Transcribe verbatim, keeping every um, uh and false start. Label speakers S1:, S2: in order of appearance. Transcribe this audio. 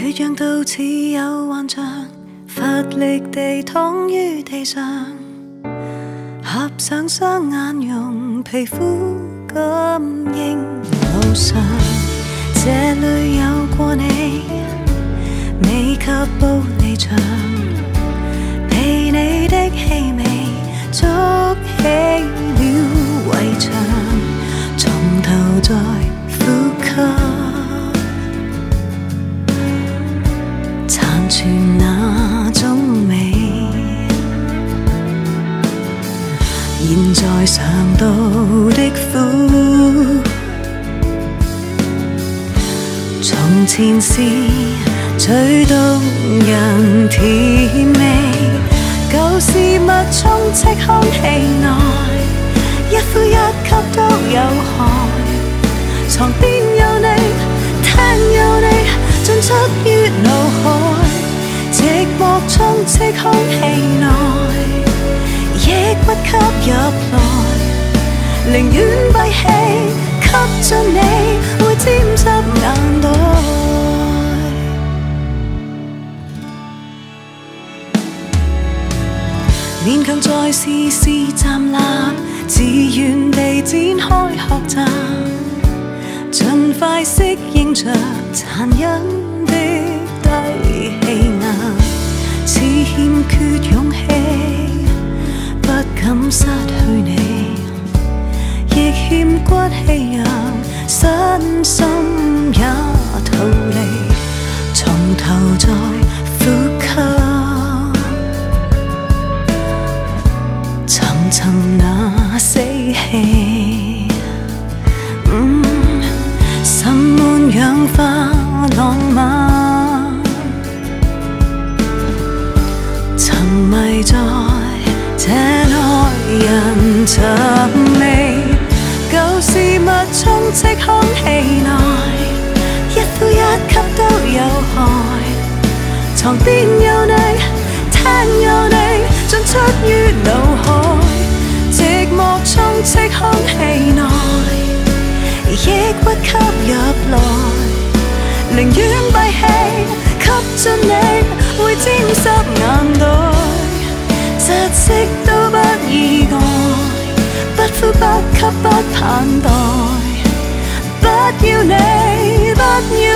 S1: 倔强到似有幻象，乏力地躺於地上，合上雙眼，用皮膚感應路上。這裏有過你，未及步離場，被你的氣味築起了圍牆，從頭再呼吸，殘存那種美。現在嘗到的苦，從前是最動人甜味，舊事物充斥空氣內，一呼一吸都有害。床邊有你，廳有你，進出於腦海，寂寞充斥空氣內，抑鬱吸入來，寧願閉氣吸進你，會沾濕眼袋。勉強再試試站立，自願地展開學習，盡快適應着殘忍的低氣壓，似欠缺勇氣，不敢失去你，亦欠骨氣讓身心也逃離，從頭再呼吸，尋尋那死氣，嗯，滲滿氧化浪漫，沉迷在這愛人尋味，舊事物充斥空氣內，一呼一吸都有害。床邊有你，廳有你，進出於腦海，寂寞充斥空氣內，抑鬱吸入來，寧願閉氣吸進你，會沾濕眼袋。窒息都不意外，不呼不吸不盼待，不要你，不要